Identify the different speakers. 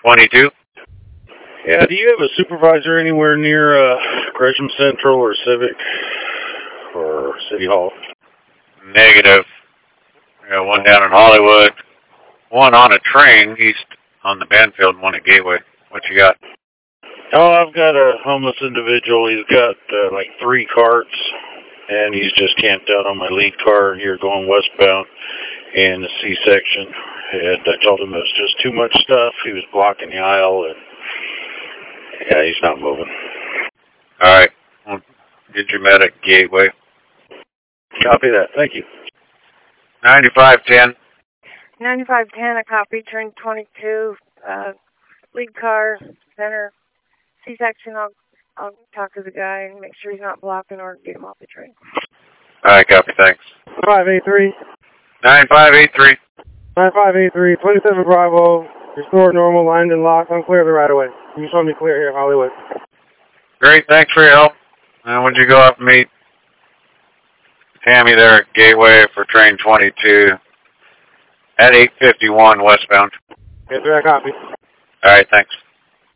Speaker 1: 22.
Speaker 2: Yeah, do you have a supervisor anywhere near Gresham Central or Civic or City Hall?
Speaker 1: Negative. Yeah, one down in Hollywood. One on a train east on the Banfield, one at Gateway. What you got?
Speaker 2: Oh, I've got a homeless individual. He's got like 3 carts, and he's just camped out on my lead car here going westbound in the C-section. And I told him it was just too much stuff. He was blocking the aisle, and yeah, he's not moving.
Speaker 1: All right. Well, get your medic Gateway.
Speaker 2: Copy that. Thank you.
Speaker 1: 9510.
Speaker 3: 9510, a copy, train 22, lead car, center, C-section. I'll talk to the guy and make sure he's not blocking or get him off the train.
Speaker 1: All right, copy, thanks.
Speaker 4: 583.
Speaker 1: 9583.
Speaker 4: 9583, 27 Bravo, restore normal, lined and locked, I'm clear of the right of way. You saw me clear here, Hollywood.
Speaker 1: Great, thanks for your help. And would you go up and meet Tammy there at Gateway for train 22 at 851 westbound?
Speaker 4: Yes, sir, I copy.
Speaker 1: All right, thanks.